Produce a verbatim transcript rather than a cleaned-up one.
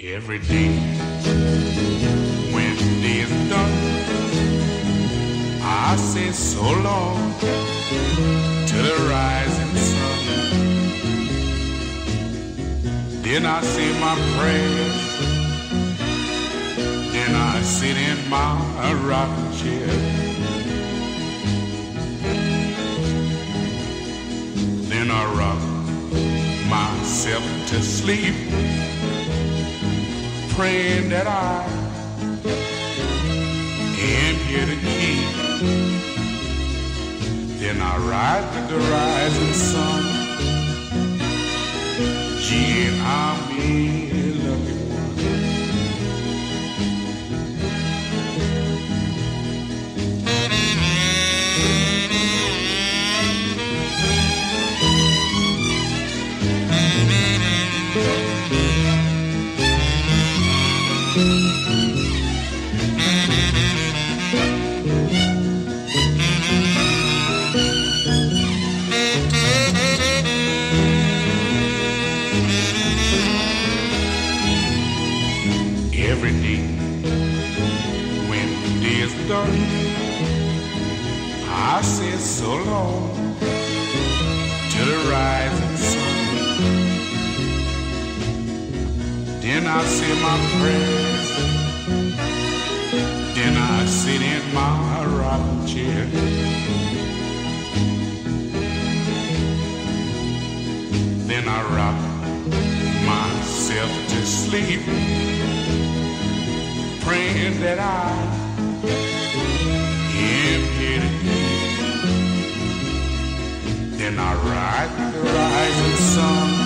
Every day when the day is done, I say so long to the rising sun. Then I say my prayers, then I sit in my rocking chair. Then I rock myself to sleep, praying that I am here to keep. Then I ride with the rising sun. Gee, and I'm a lucky one. Every day when the day is done, I say so long to the rising sun. Then I say my prayers, then I sit in my rocking chair. Then I rock myself to sleep, praying that I am here to keep. Then I ride the rising sun.